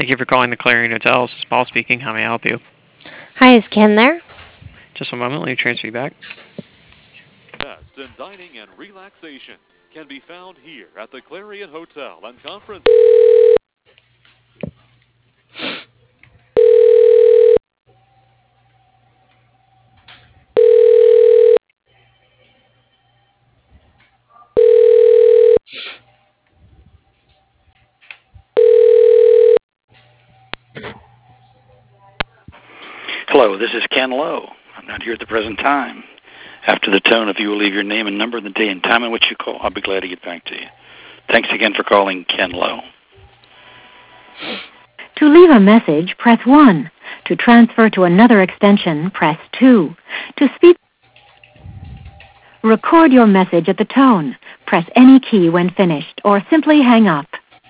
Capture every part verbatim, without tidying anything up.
Thank you for calling the Clarion Hotel. This is Paul speaking. How may I help you? Hi, is Ken there? Just a moment. Let me transfer you back. Best in dining and relaxation can be found here at the Clarion Hotel and Conference. Hello, this is Ken Lowe. I'm not here at the present time. After the tone, if you will leave your name and number and the day and time in which you call, I'll be glad to get back to you. Thanks again for calling Ken Lowe. To leave a message, press one. To transfer to another extension, press two. To speak, record your message at the tone. Press any key when finished, or simply hang up.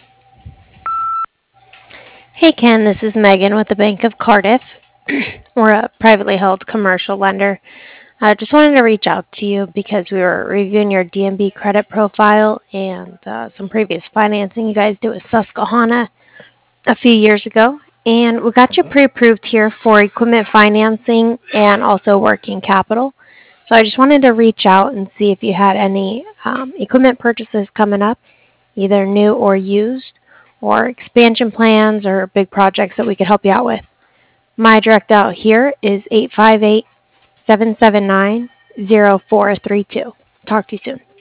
Hey, Ken, this is Megan with the Bank of Cardiff. We're a privately held commercial lender. I just wanted to reach out to you because we were reviewing your D M B credit profile and uh, some previous financing you guys did with Susquehanna a few years ago. And we got you pre-approved here for equipment financing and also working capital. So I just wanted to reach out and see if you had any um, equipment purchases coming up, either new or used, or expansion plans or big projects that we could help you out with. My direct out here is eight five eight, seven seven nine, zero four three two. Talk to you soon.